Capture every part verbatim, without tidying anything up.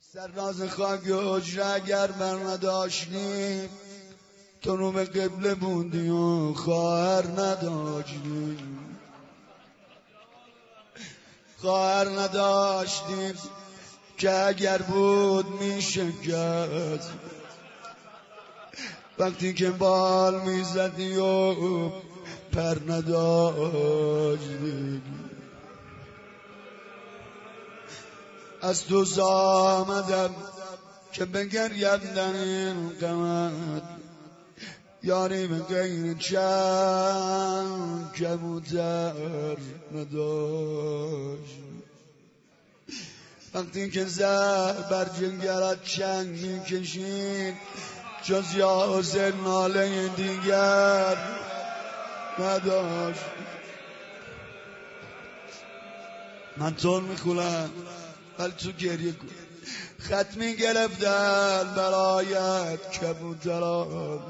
سرناز خاک حجره اگر بر نداشتیم تو رو به قبله بودی و خواهر نداشتیم خواهر نداشتیم که اگر بود میشه کرد وقتی که بال میزدی و پر نداشتیم از تو آمدم که بگریم در این قمت یاری به غیر چند کبوتر نداشت وقتی که زهر بر جگرت چنگ میکشید جز یا حسین ناله دیگر نداشت من طور میخونم ولی تو گریه کن خط میگرفتن برایت کبوتران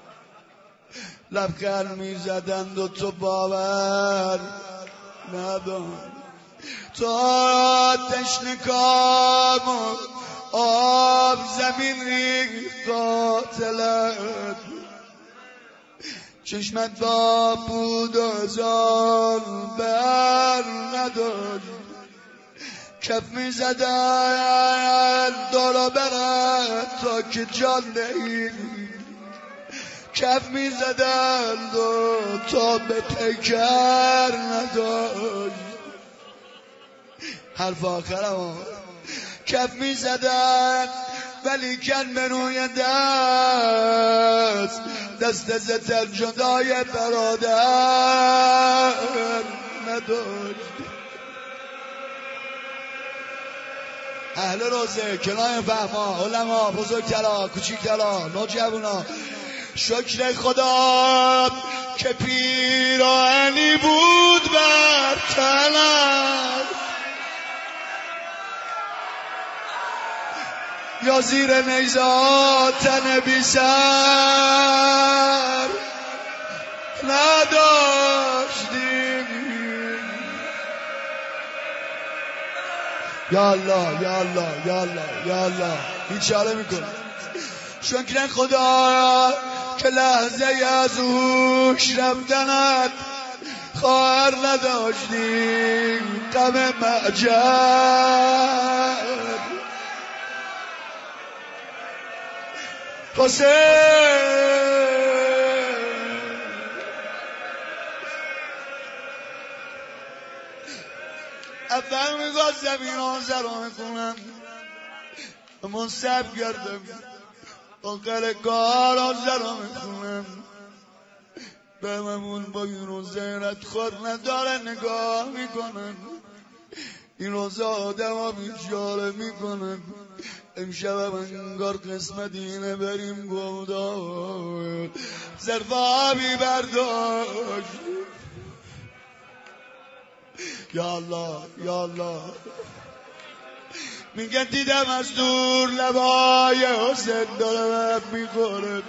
لبخند میزدند و تو باور نداشت تو تشنه کام و آب زمین ریخت قاتلت چشمت با بود و هزار بر نداشت کف میزدن دارا برد تا که جان دهید کف میزدن و تا به پیکر نداشت حرف آخرم کف میزدن ولی کن به روی دست دست زتر جدای برادر نداشت اهل روزه کنای فهما علما بزرگترا کوچیکترا نوجوانا شکر خدا که پیراهنی بود بر تنم یا زیر نیزه تن بی سر نداشتیم یا الله یا الله یا الله یا الله بیچاره میکنه شکر خدا که لحظه از هوش رفتنت خواهر نداشتیم غم معجر حسین اول میگاه زمین آنزر رو میکنم منصب گردم آخر کار آنزر رو میکنم به همون با این روزه رد خور نداره نگاه میکنن این روزه آدم ها بیچاره میکنن امشب هم انگار قسمت اینه بریم گودار زرفابی برداشت یا الله یا الله میگه دیدم از دور لبای حسین داره میخوره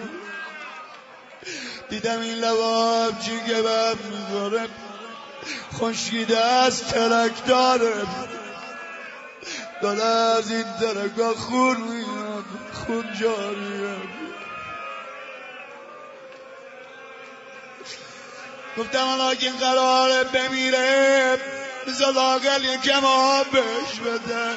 دیدم این لبا جیگه بر میخوره خشکیده از ترک داره داره از این ترکا خون میاد خون جاریه گفتم حالا که این قراره بمیره بذار لااقل یکم آب بهش بده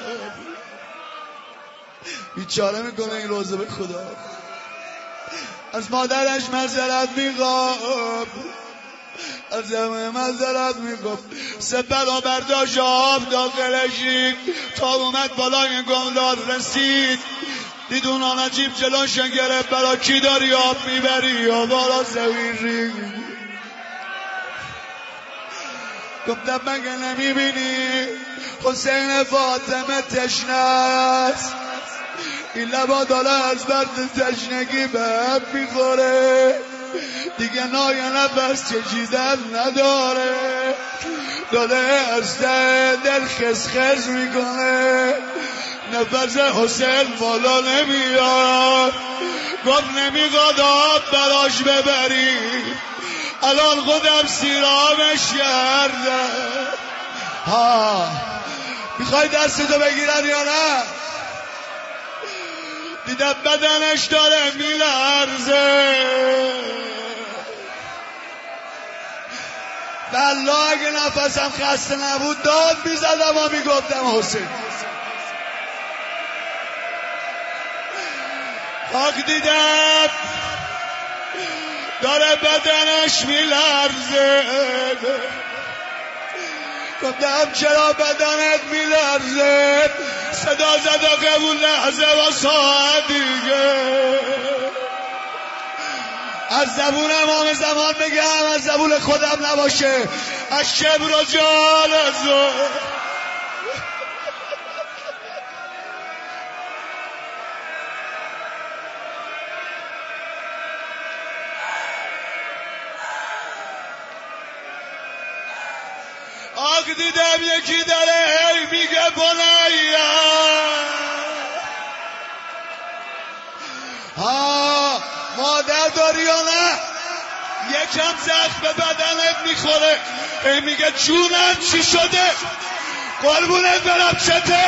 بیچاره میکنه این روزه به خدا از مادرش معذرت میخوام از همه معذرت میخوام سه بلا برداشت آب داخلشی تا اومد بالای گمدار رسید دید اون نجیب جلوشن گرفت برا کی داری آب میبری یا بالا زویری گفتم مگه نمیبینی حسین فاطمه تشنه است این لبا داره از برد تشنگی به هم میخوره دیگه نای نفس چشیدن نداره داره از در خسخز میکنه نفس حسین بالا نمیاد گفت نمیخواد آب براش ببری الان خودم سیرامش کردم ها میخوای دستتو بگیرم یا نه دیدم بدنش داره میلرزه. والله اگه نفسم خسته نبود داد میزدم و میگفتم حسین. خاک دیدم داره بدنش میلرزه. گفتم چرا بدنت میلرزه؟ صدا زد و قبول لحظه و ساعت دیگه. از زبون امام زمان بگم، از زبون خودم نباشه، از شبر و جالزو. آگ دیدم یکی داره هی میگه بنیا. ها مادر داری یا نه؟ یکم زخم به بدنت میخوره، هی میگه جونم چی شده؟ قربونت برم چته؟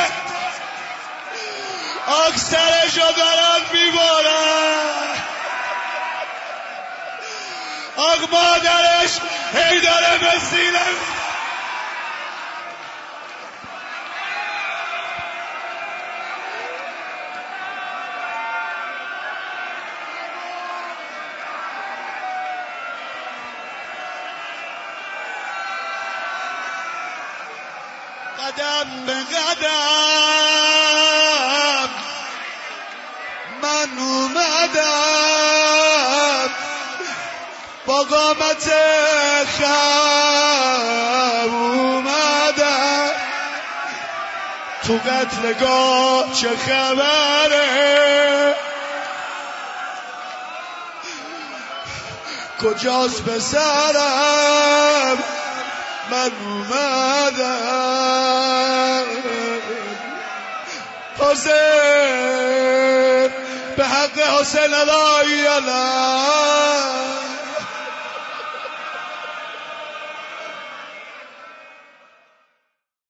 آگ سرشو دارن میبارن. آگ مادرش هی داره به سینه. قدم به قدم من اومدم، با قامت خم اومدم. تو قتلگاه چه خبره؟ کجاست پسرم؟ من اومدم. حسین به حق حسین لا اله